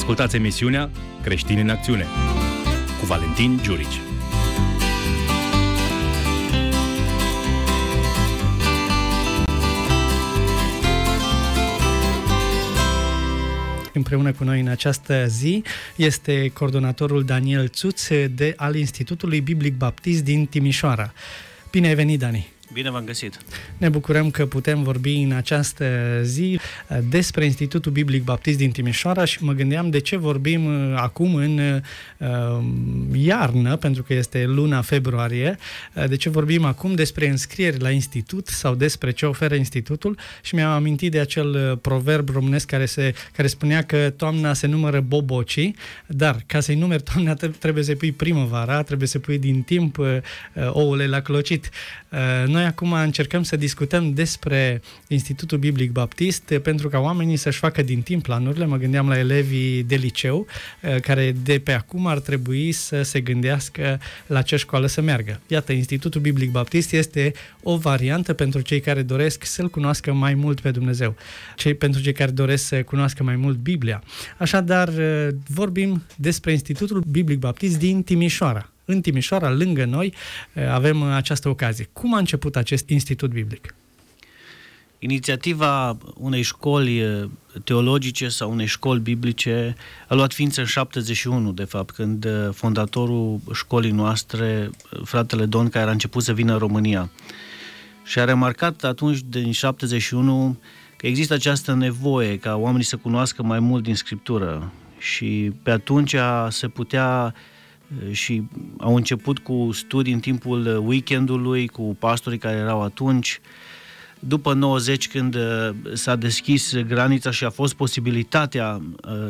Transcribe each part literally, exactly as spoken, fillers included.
Ascultați emisiunea Creștini în Acțiune cu Valentin Giurici. Împreună cu noi în această zi este coordonatorul Daniel Țuț de al Institutului Biblic Baptist din Timișoara. Bine ai venit, Dani! Bine v-am găsit! Ne bucurăm că putem vorbi în această zi despre Institutul Biblic Baptist din Timișoara și mă gândeam de ce vorbim acum în uh, iarnă, pentru că este luna februarie, de ce vorbim acum despre înscrieri la institut sau despre ce oferă institutul și mi-am amintit de acel proverb românesc care, se, care spunea că toamna se numără bobocii, dar ca să-i numeri toamna trebuie să pui primăvara, trebuie să pui din timp uh, ouăle la clocit. Uh, Noi acum încercăm să discutăm despre Institutul Biblic Baptist pentru ca oamenii să-și facă din timp planurile. Mă gândeam la elevii de liceu care de pe acum ar trebui să se gândească la ce școală să meargă. Iată, Institutul Biblic Baptist este o variantă pentru cei care doresc să-L cunoască mai mult pe Dumnezeu, cei, pentru cei care doresc să cunoască mai mult Biblia. Așadar, vorbim despre Institutul Biblic Baptist din Timișoara. În Timișoara, lângă noi, avem această ocazie. Cum a început acest institut biblic? Inițiativa unei școli teologice sau unei școli biblice a luat ființă în șaptezeci și unu, de fapt, când fondatorul școlii noastre, fratele Don, care a început să vină în România. Și a remarcat atunci, din șaptezeci și unu, că există această nevoie ca oamenii să cunoască mai mult din Scriptură. Și pe atunci se putea... și au început cu studii în timpul weekendului cu pastorii care erau atunci. După nouăzeci, când s-a deschis granița și a fost posibilitatea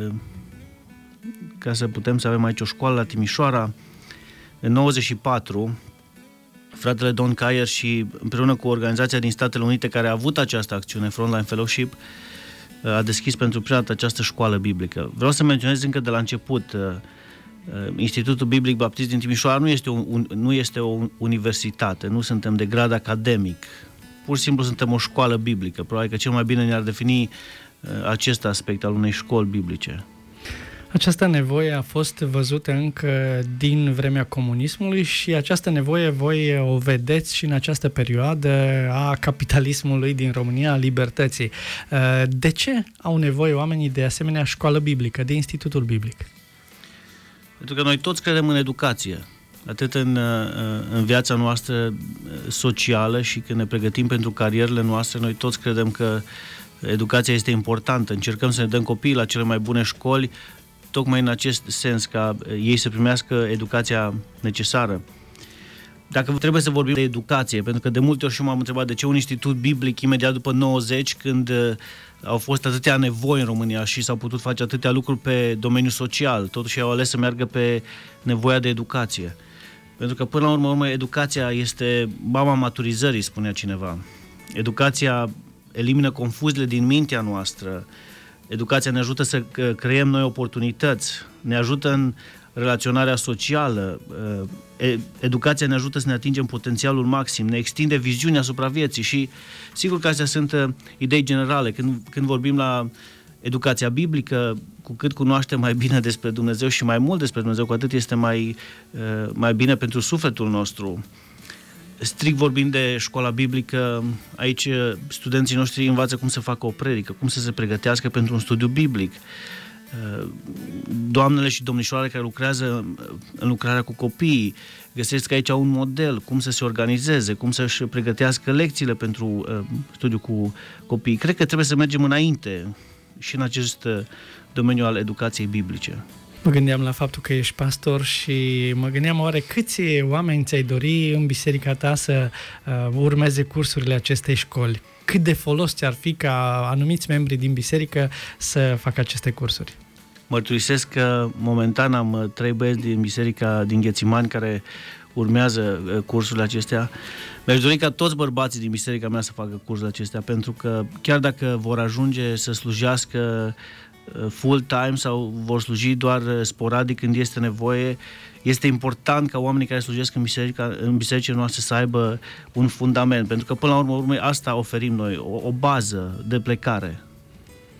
ca să putem să avem aici o școală la Timișoara, în nouăzeci și patru, fratele Don Caier și împreună cu organizația din Statele Unite care a avut această acțiune, Frontline Fellowship, a deschis pentru prima dată această școală biblică. Vreau să menționez încă de la început, Institutul Biblic Baptist din Timișoara nu este, un, nu este o universitate, nu suntem de grad academic, pur și simplu suntem o școală biblică. Probabil că cel mai bine ne-ar defini acest aspect al unei școli biblice. Această nevoie a fost văzută încă din vremea comunismului și această nevoie voi o vedeți și în această perioadă a capitalismului din România, a libertății. De ce au nevoie oamenii de asemenea școală biblică, de Institutul Biblic? Pentru că noi toți credem în educație, atât în, în viața noastră socială și când ne pregătim pentru carierele noastre, noi toți credem că educația este importantă. Încercăm să ne dăm copiii la cele mai bune școli, tocmai în acest sens, ca ei să primească educația necesară. Dacă trebuie să vorbim de educație, pentru că de multe ori și m-am întrebat de ce un institut biblic imediat după nouăzeci, când au fost atâtea nevoi în România și s-au putut face atâtea lucruri pe domeniul social, totuși au ales să meargă pe nevoia de educație. Pentru că până la urmă, urmă educația este mama maturizării, spunea cineva. Educația elimină confuziile din mintea noastră, educația ne ajută să creăm noi oportunități, ne ajută în relaționarea socială, educația ne ajută să ne atingem potențialul maxim, ne extinde viziunea asupra vieții și sigur că astea sunt idei generale. Când, când vorbim la educația biblică, cu cât cunoaștem mai bine despre Dumnezeu și mai mult despre Dumnezeu, cu atât este mai, mai bine pentru sufletul nostru. Strict vorbind de școala biblică, aici studenții noștri învață cum să facă o predică, cum să se pregătească pentru un studiu biblic. Doamnele și domnișoarele care lucrează în lucrarea cu copiii găsesc aici un model, cum să se organizeze, cum să-și pregătească lecțiile pentru uh, studiu cu copiii. Cred că trebuie să mergem înainte și în acest domeniu al educației biblice. Mă gândeam la faptul că ești pastor și mă gândeam oare câți oameni ți-ai dori în biserica ta să uh, urmeze cursurile acestei școli? Cât de folos ți-ar fi ca anumiți membri din biserică să facă aceste cursuri? Mărturisesc că momentan am trei băieți din biserica din Ghețimani care urmează cursurile acestea. Mi-aș dori ca toți bărbații din biserica mea să facă cursurile acestea, pentru că chiar dacă vor ajunge să slujească full-time sau vor sluji doar sporadic când este nevoie, este important ca oamenii care slujesc în biserica, în bisericile noastre să aibă un fundament, pentru că până la urmă, urmă asta oferim noi, o, o bază de plecare.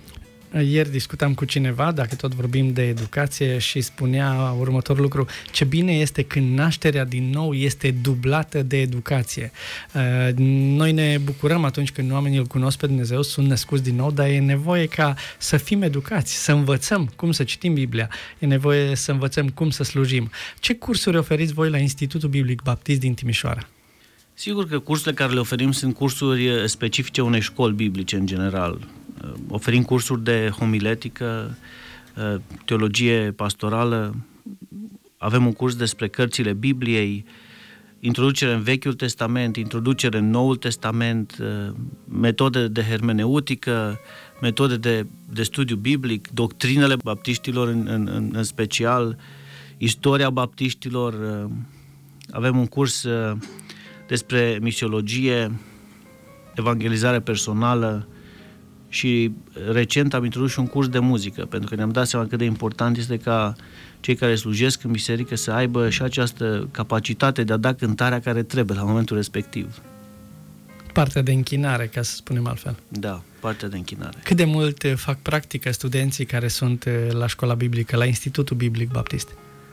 Ieri discutam cu cineva, dacă tot vorbim de educație, și spunea următorul lucru: ce bine este când nașterea din nou este dublată de educație. Noi ne bucurăm atunci când oamenii îl cunosc pe Dumnezeu, sunt născuți din nou, dar e nevoie ca să fim educați, să învățăm cum să citim Biblia, e nevoie să învățăm cum să slujim. Ce cursuri oferiți voi la Institutul Biblic Baptist din Timișoara? Sigur că cursurile care le oferim sunt cursuri specifice unei școli biblice în general. Oferim cursuri de homiletică, teologie pastorală, avem un curs despre cărțile Bibliei, introducere în Vechiul Testament, introducere în Noul Testament, metode de hermeneutică, metode de, de studiu biblic, doctrinele baptiștilor în, în, în special, istoria baptiștilor, avem un curs despre misiologie, evangelizare personală și recent am introdus și un curs de muzică, pentru că ne-am dat seama cât de important este ca cei care slujesc în biserică să aibă și această capacitate de a da cântarea care trebuie la momentul respectiv. Partea de închinare, ca să spunem altfel. Da, partea de închinare. Cât de mult fac practică studenții care sunt la școala biblică, la Institutul Biblic Baptist?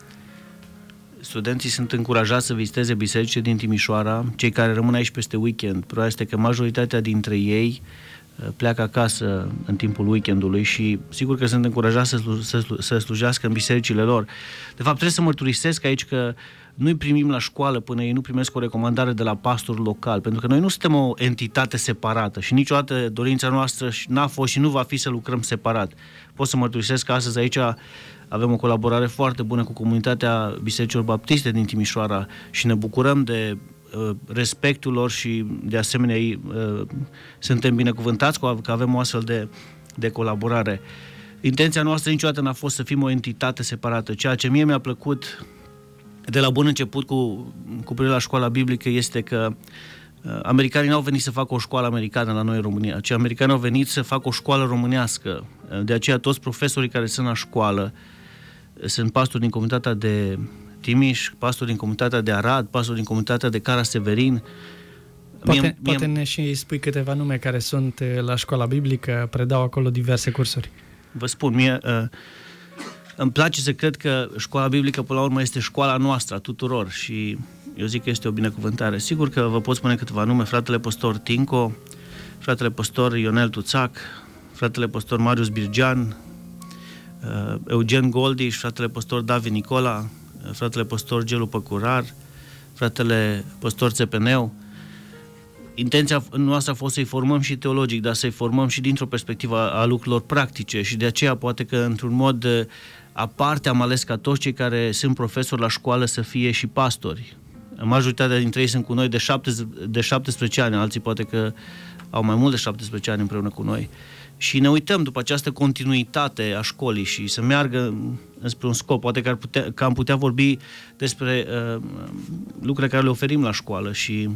Studenții sunt încurajați să viziteze bisericile din Timișoara, cei care rămân aici peste weekend. Problema este că majoritatea dintre ei pleacă acasă în timpul weekendului și sigur că sunt încurajați să, slu- să, slu- să slujească în bisericile lor. De fapt, trebuie să mărturisesc aici că nu-i primim la școală până ei nu primesc o recomandare de la pastorul local, pentru că noi nu suntem o entitate separată și niciodată dorința noastră n-a fost și nu va fi să lucrăm separat. Pot să mărturisesc că astăzi aici avem o colaborare foarte bună cu comunitatea bisericilor baptiste din Timișoara și ne bucurăm de respectul lor și de asemenea ei, suntem binecuvântați că avem o astfel de, de colaborare. Intenția noastră niciodată n-a fost să fim o entitate separată. Ceea ce mie mi-a plăcut de la bun început cu, cu privire la școala biblică este că americanii n-au venit să facă o școală americană la noi în România, ci americanii au venit să facă o școală românească. De aceea toți profesorii care sunt la școală sunt pastori din comunitatea de Timiș, pastor din comunitatea de Arad, pastor din comunitatea de Cara Severin. Poate, mie, poate mie... ne și spui câteva nume care sunt la școala biblică, predau acolo diverse cursuri. Vă spun, mie uh, îmi place să cred că școala biblică până la urmă este școala noastră, a tuturor, și eu zic că este o binecuvântare. Sigur că vă pot spune câteva nume: fratele pastor Tinco, fratele pastor Ionel Tuțac, fratele pastor Marius Birgean, uh, Eugen Goldiș, fratele pastor David Nicola, fratele pastor Gelu Păcurar, fratele pastor Țepeneu. Intenția noastră a fost să-i formăm și teologic, dar să-i formăm și dintr-o perspectivă a lucrurilor practice și de aceea poate că într-un mod aparte am ales ca toți cei care sunt profesori la școală să fie și pastori. Majoritatea dintre ei sunt cu noi de, șaptesprezece, de șaptesprezece ani, alții poate că au mai mult de șaptesprezece ani împreună cu noi. Și ne uităm după această continuitate a școlii și să meargă înspre un scop. Poate că, ar putea, că am putea vorbi despre uh, lucrurile care le oferim la școală și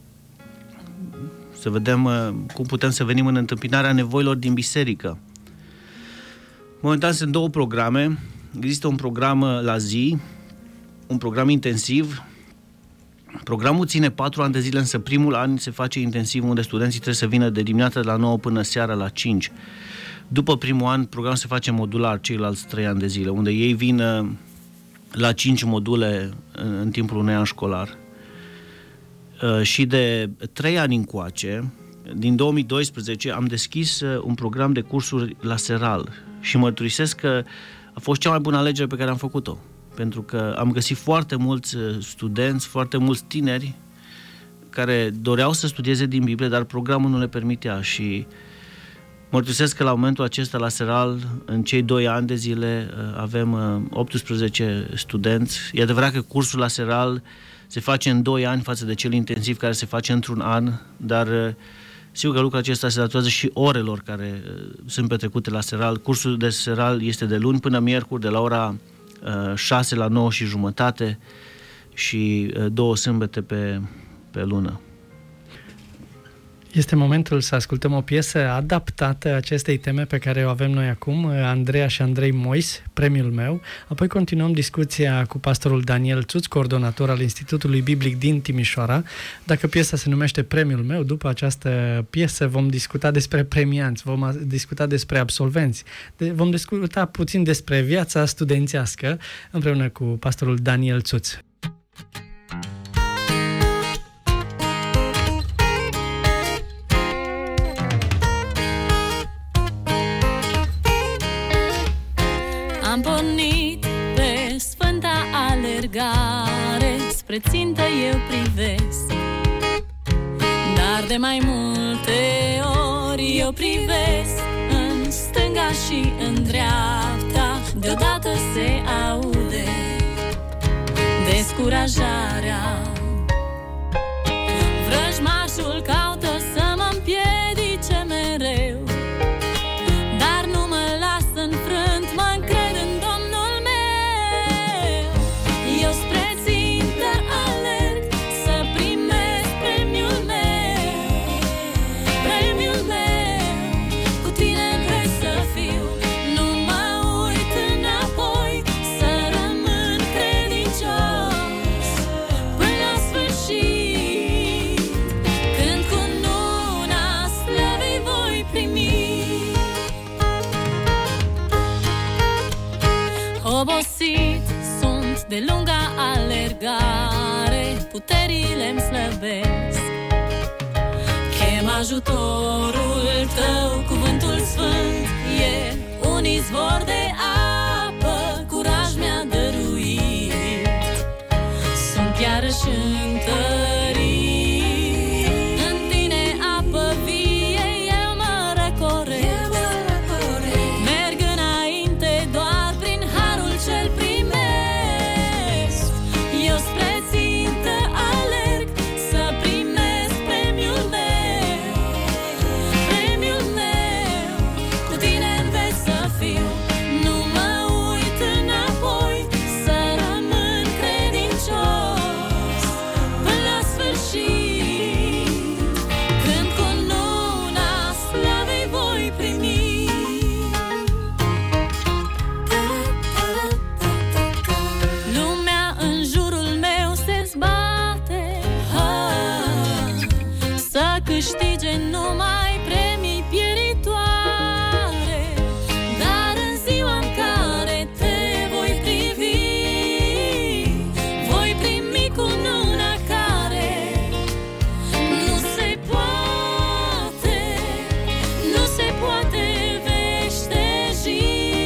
să vedem uh, cum putem să venim în întâmpinarea nevoilor din biserică. Momentan sunt două programe. Există un program la zi, un program intensiv. Programul ține patru ani de zile, însă primul an se face intensiv, unde studenții trebuie să vină de dimineața de la nouă până seara la cinci. După primul an, programul se face modular, ceilalți trei ani de zile, unde ei vin la cinci module în, în timpul unui an școlar. Și de trei ani încoace, din două mii doisprezece, am deschis un program de cursuri la Seral și mărturisesc că a fost cea mai bună alegere pe care am făcut-o. Pentru că am găsit foarte mulți studenți, foarte mulți tineri care doreau să studieze din Biblie, dar programul nu le permitea și mărturisesc că la momentul acesta la Seral, în cei doi ani de zile, avem optsprezece studenți. E adevărat că cursul la Seral se face în doi ani față de cel intensiv care se face într-un an, dar sigur că lucrul acesta se datorează și orelor care sunt petrecute la Seral. Cursul de Seral este de luni până miercuri, de la ora șase la nouă și jumătate și două sâmbete pe, pe lună. Este momentul să ascultăm o piesă adaptată acestei teme pe care o avem noi acum, Andreea și Andrei Mois, Premiul meu. Apoi continuăm discuția cu pastorul Daniel Țuț, coordonator al Institutului Biblic din Timișoara. Dacă piesa se numește Premiul meu, după această piesă vom discuta despre premianți, vom discuta despre absolvenți, vom discuta puțin despre viața studențească împreună cu pastorul Daniel Țuț. Am pornit pe sfânta alergare, spre țintă eu privesc, dar de mai multe ori eu privesc în stânga și în dreapta, deodată se aude descurajarea. Vrăjmașul caută să mă împiedice mereu, dar nu mă las înfrânt, mă încred în Domnul meu. Eu spre țintă alerg să primesc premiul meu, premiul meu. Cu tine vrei să fiu, nu mă uit înapoi, să rămân credincios până la sfârșit, când cu nuna slăvii voi primi. Obosit sunt de lunga alergare, puterile-mi slăbesc. Chem ajutorul tău, cuvântul sfânt e un izvor de apă, curaj mi-a dăruit, sunt iarăși întărit. În tine, apă vie, eu mă răcoresc, merg înainte doar prin harul cel primesc. Eu spre țintă alerg să primesc premiul meu, premiul meu. Cu tine înveți să fiu, nu mă uit înapoi, să rămân credincios până la sfârșit, când cu nuna slavei voi primi. Lumea în jurul meu se zbate, ah, să câștige numai premii pieritoare, dar în ziua în care te voi privi, voi primi cununa care nu se poate, nu se poate veșteji.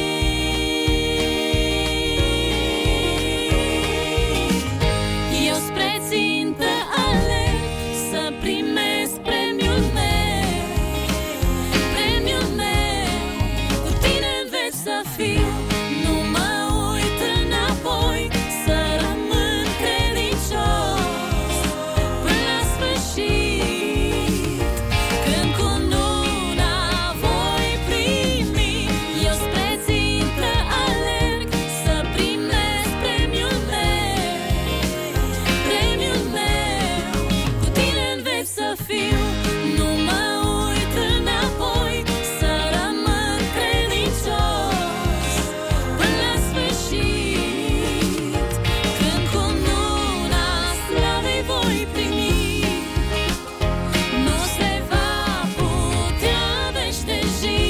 Eu spre țintă alerg să primesc premiul meu, premiul meu. Cu tine înveți să fiu, nu mă uit înapoi, să rămân credincios până la sfârșit, când cununa voi primi. Eu spre țintă alerg să primesc premiul meu, premiul meu. Cu tine înveți să fiu, nu mă uit înapoi, să rămân credincios până la sfârșit, când cununa slavei voi primi. Nu se va putea veșteji,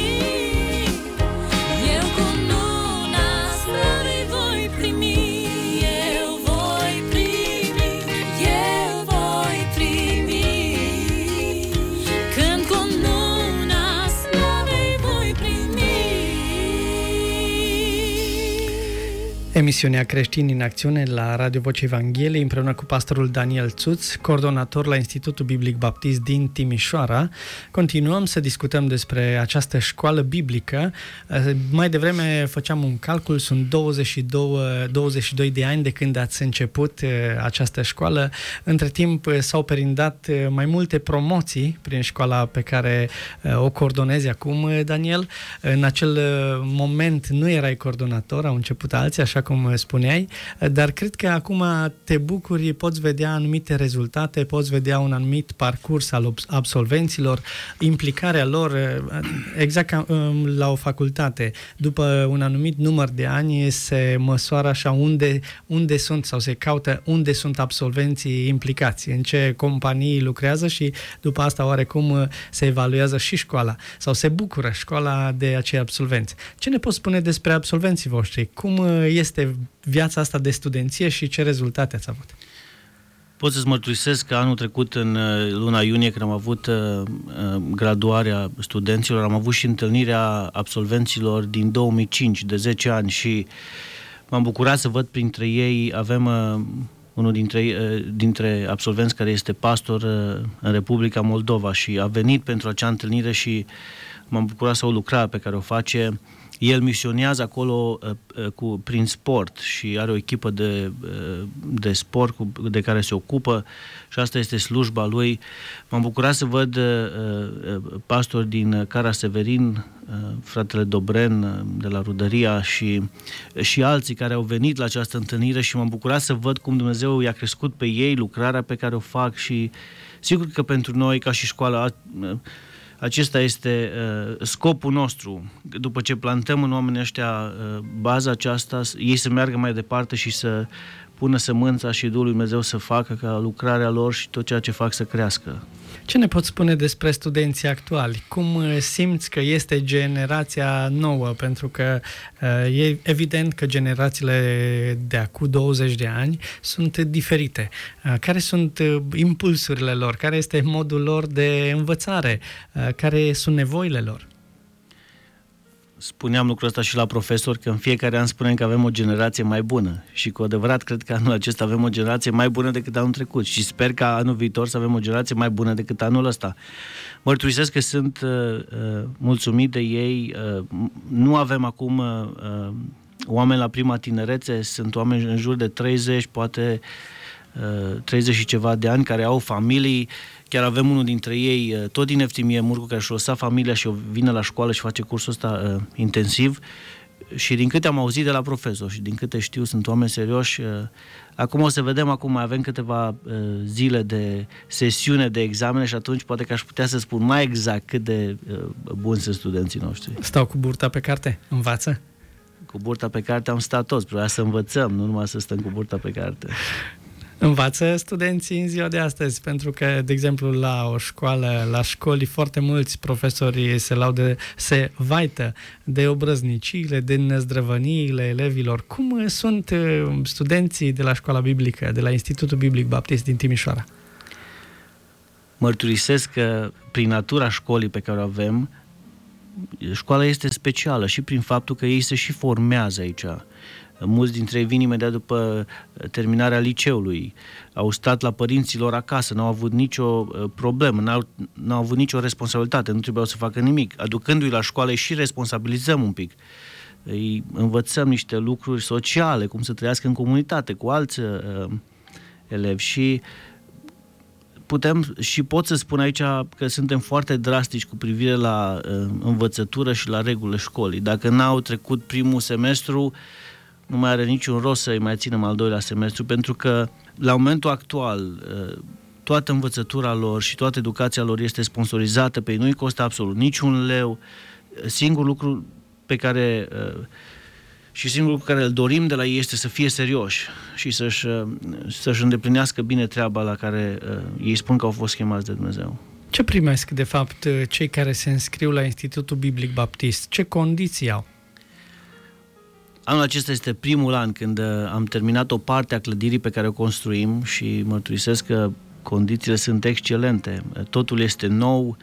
eu cununa slavei voi primi. Eu voi primi, eu voi primi, când cununa slavei voi primi. Emisiunea Creștini în Acțiune la Radio Vocea Evangheliei împreună cu pastorul Daniel Țuț, coordonator la Institutul Biblic Baptist din Timișoara. Continuăm să discutăm despre această școală biblică. Mai devreme făceam un calcul, sunt douăzeci și doi, douăzeci și doi de ani de când ați început această școală. Între timp s-au perindat mai multe promoții prin școala pe care o coordonezi acum, Daniel. În acel moment nu erai coordonator, au început alții, așa așa cum spuneai, dar cred că acum te bucuri, poți vedea anumite rezultate, poți vedea un anumit parcurs al absolvenților, implicarea lor, exact ca la o facultate. După un anumit număr de ani se măsoară așa unde, unde sunt sau se caută unde sunt absolvenții implicați, în ce companii lucrează și după asta oarecum se evaluează și școala sau se bucură școala de acei absolvenți. Ce ne poți spune despre absolvenții voștri? Cum este viața asta de studenție și ce rezultate ați avut? Pot să-ți mărturisesc că anul trecut, în luna iunie, când am avut uh, graduarea studenților, am avut și întâlnirea absolvenților din două mii cinci, de zece ani, și m-am bucurat să văd printre ei, avem uh, unul dintre, uh, dintre absolvenți care este pastor uh, în Republica Moldova și a venit pentru acea întâlnire și m-am bucurat să o lucrare pe care o face. El misionează acolo uh, cu, prin sport și are o echipă de, uh, de sport cu, de care se ocupă și asta este slujba lui. M-am bucurat să văd uh, pastori din Cara Severin, uh, fratele Dobren uh, de la Rudăria și, și alții care au venit la această întâlnire și m-am bucurat să văd cum Dumnezeu i-a crescut pe ei lucrarea pe care o fac și sigur că pentru noi ca și școală uh, acesta este uh, scopul nostru. După ce plantăm în oamenii ăștia uh, baza aceasta, ei să meargă mai departe și să pună sămânța și Duhul lui Dumnezeu să facă ca lucrarea lor și tot ceea ce fac să crească. Ce ne poți spune despre studenții actuali? Cum simți că este generația nouă? Pentru că e evident că generațiile de acum douăzeci de ani sunt diferite. Care sunt impulsurile lor? Care este modul lor de învățare? Care sunt nevoile lor? Spuneam lucrul ăsta și la profesor, că în fiecare an spunem că avem o generație mai bună și cu adevărat cred că anul acesta avem o generație mai bună decât anul trecut și sper ca anul viitor să avem o generație mai bună decât anul ăsta. Mărturisesc că sunt uh, uh, mulțumit de ei, uh, nu avem acum uh, uh, oameni la prima tinerețe, sunt oameni în jur de treizeci, poate uh, treizeci și ceva de ani, care au familii. Chiar avem unul dintre ei, tot din Eftimie Murcu, care și-a lăsat familia și vine la școală și face cursul ăsta uh, intensiv. Și din câte am auzit de la profesor și din câte știu, sunt oameni serioși. Uh, acum o să vedem, acum mai avem câteva uh, zile de sesiune de examene și atunci poate că aș putea să spun mai exact cât de uh, buni sunt studenții noștri. Stau cu burta pe carte? Învață? Cu burta pe carte am stat toți, vreau să învățăm, nu numai să stăm cu burta pe carte. Învață studenții în ziua de astăzi, pentru că, de exemplu, la o școală, la școli, foarte mulți profesori se laudă, se vaită de obrăzniciile, de năzdrăvăniile elevilor. Cum sunt studenții de la școala biblică, de la Institutul Biblic Baptist din Timișoara? Mărturisesc că prin natura școlii pe care o avem, școala este specială și prin faptul că ei se și formează aici. Mulți dintre ei vin imediat după terminarea liceului, au stat la părinților acasă, n-au avut nicio problemă, n-au, n-au avut nicio responsabilitate, nu trebuiau să facă nimic. Aducându-i la școală îi și responsabilizăm un pic. Îi învățăm niște lucruri sociale, cum să trăiască în comunitate cu alți uh, elevi și putem și pot să spun aici că suntem foarte drastici cu privire la uh, învățătură și la regulile școlii. Dacă n-au trecut primul semestru, nu mai are niciun rost să-i mai ținem al doilea semestru, pentru că la momentul actual toată învățătura lor și toată educația lor este sponsorizată pe ei, nu-i costă absolut niciun leu. Singurul lucru pe care și singurul lucru care îl dorim de la ei este să fie serioși și să-și, să-și îndeplinească bine treaba la care ei spun că au fost chemați de Dumnezeu. Ce primesc, de fapt, cei care se înscriu la Institutul Biblic Baptist? Ce condiții au? Anul acesta este primul an când am terminat o parte a clădirii pe care o construim și mărturisesc că condițiile sunt excelente. Totul este nou.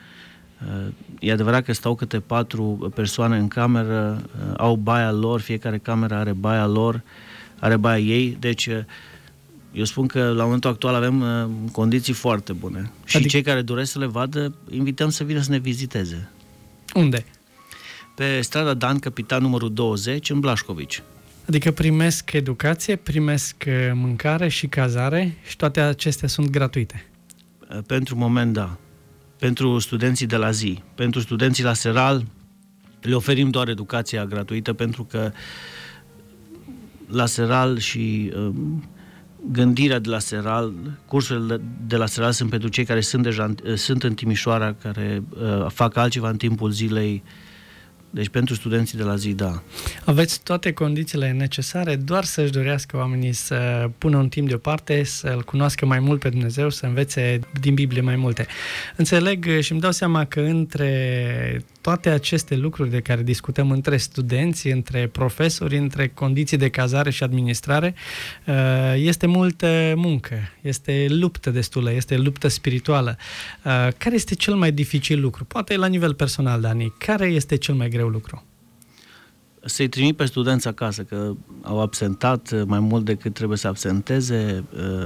E adevărat că stau câte patru persoane în cameră, au baia lor, fiecare cameră are baia lor, are baia ei, deci eu spun că la momentul actual avem condiții foarte bune. Și adică cei care doresc să le vadă, invităm să vină să ne viziteze. Unde? Pe strada Dan Capitan numărul douăzeci, în Blașcovici. Adică primesc educație, primesc mâncare și cazare și toate acestea sunt gratuite? Pentru moment, da. Pentru studenții de la zi. Pentru studenții la seral le oferim doar educația gratuită, pentru că la Seral și uh, gândirea de la Seral, cursurile de la Seral sunt pentru cei care sunt deja sunt în Timișoara, care uh, fac altceva în timpul zilei. Deci pentru studenții de la zi, da. Aveți toate condițiile necesare, doar să-și dorească oamenii să pună un timp deoparte, să-L cunoască mai mult pe Dumnezeu, să învețe din Biblie mai multe. Înțeleg și îmi dau seama că între toate aceste lucruri de care discutăm, între studenți, între profesori, între condiții de cazare și administrare, este multă muncă, este luptă destulă, este luptă spirituală. Care este cel mai dificil lucru? Poate la nivel personal, Dani, care este cel mai greu lucru? Să-i trimit pe studenți acasă, că au absentat mai mult decât trebuie să absenteze.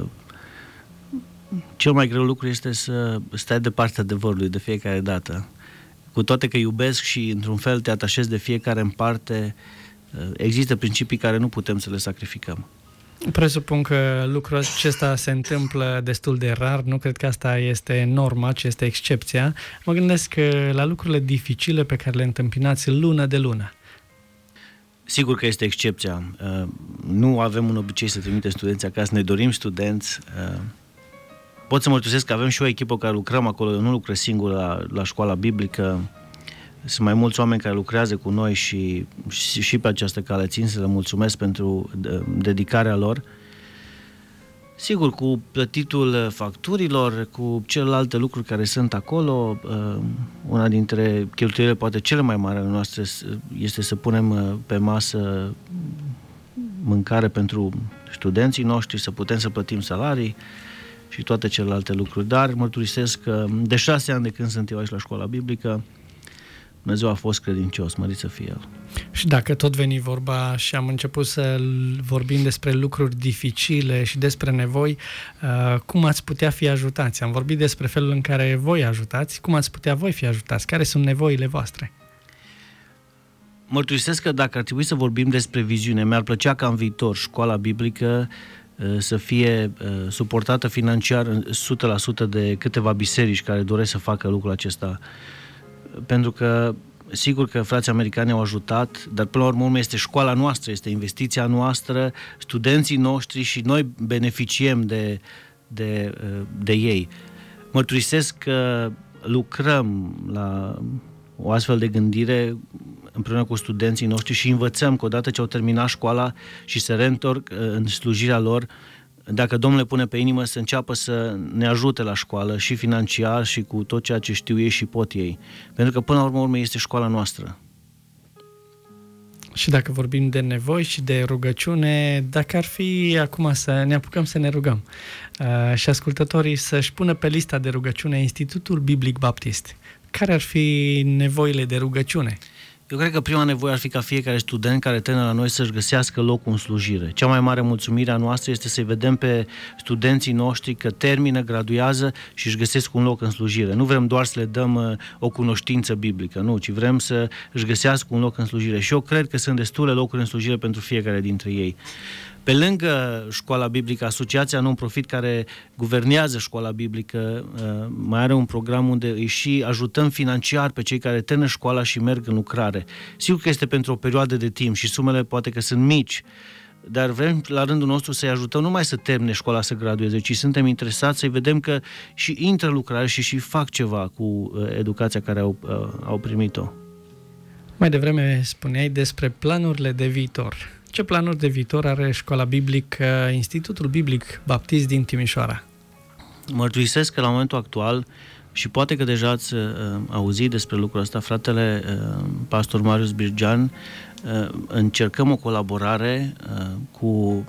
Cel mai greu lucru este să stai de partea adevărului de fiecare dată. Cu toate că iubesc și într-un fel te atașezi de fiecare în parte, există principii care nu putem să le sacrificăm. Presupun că lucrul acesta se întâmplă destul de rar, nu cred că asta este norma, ci este excepția. Mă gândesc la lucrurile dificile pe care le întâmpinați lună de lună. Sigur că este excepția. Nu avem un obicei să trimitem studenți acasă, ne dorim studenți. Pot să mărturisesc că avem și o echipă care lucrăm acolo, eu nu lucrez singur la, la școala biblică. Sunt mai mulți oameni care lucrează cu noi și, și, și pe această cale țin să le mulțumesc pentru dedicarea lor. Sigur, cu plătitul facturilor, cu celelalte lucruri care sunt acolo, una dintre cheltuielile poate cele mai mari ale noastre este să punem pe masă mâncare pentru studenții noștri, să putem să plătim salarii și toate celelalte lucruri. Dar mărturisesc că de șase ani de când sunt eu aici la școala biblică, Dumnezeu a fost credincios, mărit să fie El. Și dacă tot veni vorba și am început să vorbim despre lucruri dificile și despre nevoi, cum ați putea fi ajutați? Am vorbit despre felul în care voi ajutați, cum ați putea voi fi ajutați? Care sunt nevoile voastre? Mărturisesc că dacă ar trebui să vorbim despre viziune, mi-ar plăcea ca în viitor școala biblică să fie suportată financiar o sută la sută de câteva biserici care doresc să facă lucrul acesta. Pentru că, sigur că frații americani au ajutat, dar până la urmă este școala noastră, este investiția noastră, studenții noștri și noi beneficiem de, de, de ei. Mărturisesc că lucrăm la o astfel de gândire împreună cu studenții noștri și învățăm că odată ce au terminat școala și se reîntorc în slujirea lor, dacă Domnul le pune pe inimă, să înceapă să ne ajute la școală și financiar și cu tot ceea ce știu ei și pot ei. Pentru că până la urmă, urmă este școala noastră. Și dacă vorbim de nevoi și de rugăciune, dacă ar fi acum să ne apucăm să ne rugăm uh, și ascultătorii să-și pună pe lista de rugăciune Institutul Biblic Baptist, care ar fi nevoile de rugăciune? Eu cred că prima nevoie ar fi ca fiecare student care termină la noi să-și găsească locul în slujire. Cea mai mare mulțumire a noastră este să-i vedem pe studenții noștri că termină, graduează și își găsesc un loc în slujire. Nu vrem doar să le dăm o cunoștință biblică, nu, ci vrem să își găsească un loc în slujire. Și eu cred că sunt destule locuri în slujire pentru fiecare dintre ei. Pe lângă școala biblică, asociația non-profit care guvernează școala biblică mai are un program unde îi și ajutăm financiar pe cei care termină școala și merg în lucrare. Sigur că este pentru o perioadă de timp și sumele poate că sunt mici, dar vrem la rândul nostru să-i ajutăm nu mai să termine școala, să gradueze, ci suntem interesați să-i vedem că și intră în lucrare și și fac ceva cu educația care au, au primit-o. Mai devreme spuneai despre planurile de viitor. Ce planuri de viitor are școala biblică, Institutul Biblic Baptist din Timișoara? Mărturisesc că la momentul actual, și poate că deja ați uh, auzit despre lucrul ăsta, fratele uh, pastor Marius Birgean, uh, încercăm o colaborare uh, cu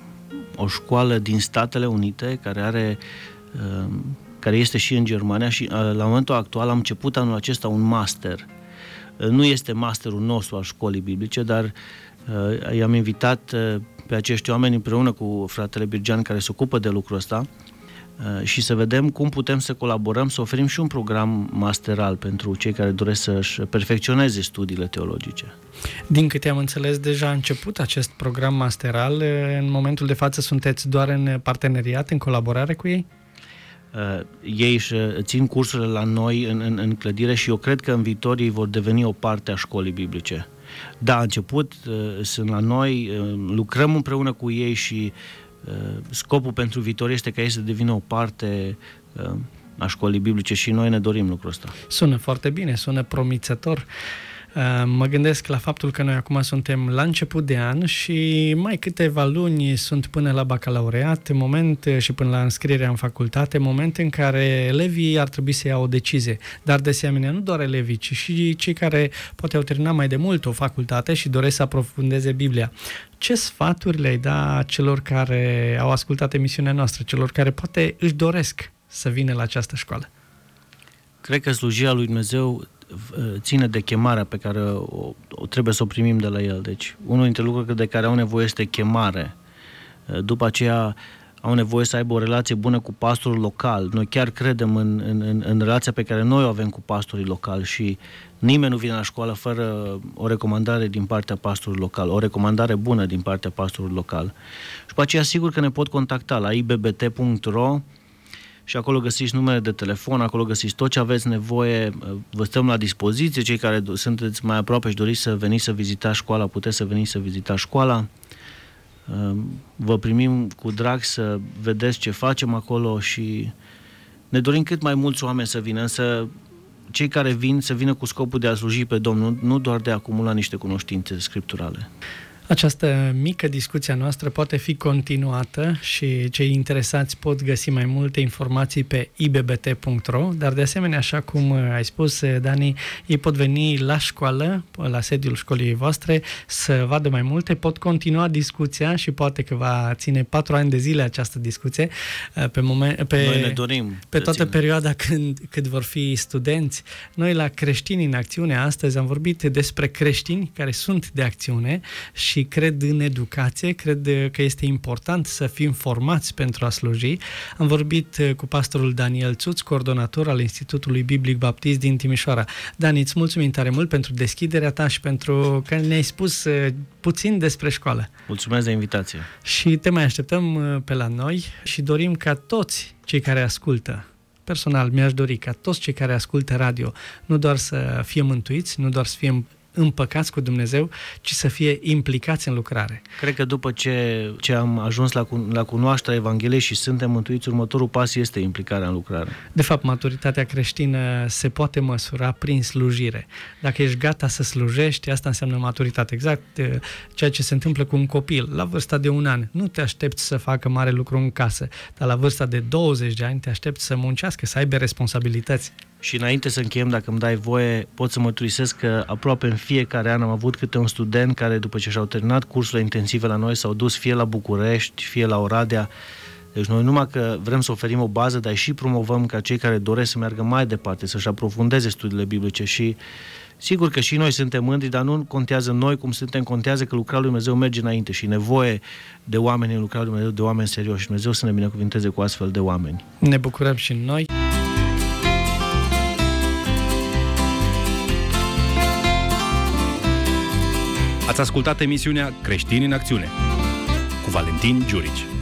o școală din Statele Unite, care are uh, care este și în Germania și uh, la momentul actual am început anul acesta un master. Uh, nu este masterul nostru al școlii biblice, dar Uh, i-am invitat uh, pe acești oameni împreună cu fratele Birgean care se ocupă de lucrul ăsta uh, și să vedem cum putem să colaborăm, să oferim și un program masteral pentru cei care doresc să-și perfecționeze studiile teologice. Din câte am înțeles, deja a început acest program masteral. În momentul de față sunteți doar în parteneriat, în colaborare cu ei? Uh, ei își țin cursurile la noi în, în, în clădire și eu cred că în viitor ei vor deveni o parte a școlii biblice. da, a început, sunt la noi, lucrăm împreună cu ei și scopul pentru viitor este ca ei să devină o parte a școlii biblice și noi ne dorim lucrul ăsta. Sună foarte bine, sună promițător. Mă gândesc la faptul că noi acum suntem la început de an și mai câteva luni sunt până la bacalaureat, moment și până la înscrierea în facultate, moment în care elevii ar trebui să iau o decizie. Dar de asemenea, nu doar elevii, ci și cei care poate au terminat mai de mult o facultate și doresc să aprofundeze Biblia. Ce sfaturi le-ai da celor care au ascultat emisiunea noastră, celor care poate își doresc să vină la această școală? Cred că slujirea lui Dumnezeu ține de chemarea pe care o, o trebuie să o primim de la El. Deci, unul dintre lucrurile de care au nevoie este chemare. După aceea, au nevoie să aibă o relație bună cu pastorul local. Noi chiar credem în, în, în relația pe care noi o avem cu pastorii locali și nimeni nu vine la școală fără o recomandare din partea pastorului local, o recomandare bună din partea pastorului local. Și după aceea, sigur că ne pot contacta la i b b t punct r o și acolo găsiți numere de telefon, acolo găsiți tot ce aveți nevoie, vă stăm la dispoziție, cei care sunteți mai aproape și doriți să veniți să vizitați școala, puteți să veniți să vizitați școala. Vă primim cu drag să vedeți ce facem acolo și ne dorim cât mai mulți oameni să vină, însă cei care vin să vină cu scopul de a sluji pe Domnul, nu doar de a acumula niște cunoștințe scripturale. Această mică discuție a noastră poate fi continuată și cei interesați pot găsi mai multe informații pe i b b t punct r o, dar de asemenea, așa cum ai spus, Dani, ei pot veni la școală, la sediul școlii voastre, să vadă mai multe, pot continua discuția și poate că va ține patru ani de zile această discuție pe, moment, pe, Noi ne dorim pe toată ține. perioada când, când vor fi studenți. Noi la Creștini în Acțiune astăzi am vorbit despre creștini care sunt de acțiune și și cred în educație, cred că este important să fim formați pentru a sluji. Am vorbit cu pastorul Daniel Țuț, coordonator al Institutului Biblic Baptist din Timișoara. Dani, îți mulțumim tare mult pentru deschiderea ta și pentru că ne-ai spus puțin despre școală. Mulțumesc de invitație. Și te mai așteptăm pe la noi și dorim ca toți cei care ascultă, personal mi-aș dori ca toți cei care ascultă radio nu doar să fie mântuiți, nu doar să fie împăcați cu Dumnezeu, ci să fie implicați în lucrare. Cred că după ce, ce am ajuns la, la cunoașterea Evangheliei și suntem mântuiți, următorul pas este implicarea în lucrare. De fapt, maturitatea creștină se poate măsura prin slujire. Dacă ești gata să slujești, asta înseamnă maturitate. Exact ceea ce se întâmplă cu un copil. La vârsta de un an, nu te aștepți să facă mare lucru în casă, dar la vârsta de douăzeci de ani te aștepți să muncească, să aibă responsabilități. Și înainte să încheiem, dacă îmi dai voie, pot să mărturisesc că aproape în fiecare an am avut câte un student care, după ce și-au terminat cursurile intensive la noi, s-au dus fie la București, fie la Oradea. Deci noi numai că vrem să oferim o bază, dar și promovăm ca cei care doresc să meargă mai departe, să-și aprofundeze studiile biblice și sigur că și noi suntem mândri, dar nu contează noi cum suntem, contează că lucrarea lui Dumnezeu merge înainte și nevoie de oameni în lucrarea lui Dumnezeu, de oameni serioși. Și Dumnezeu să ne binecuvinteze cu astfel de oameni. Ne bucurăm și noi. Ați ascultat emisiunea Creștini în Acțiune cu Valentin Giurici.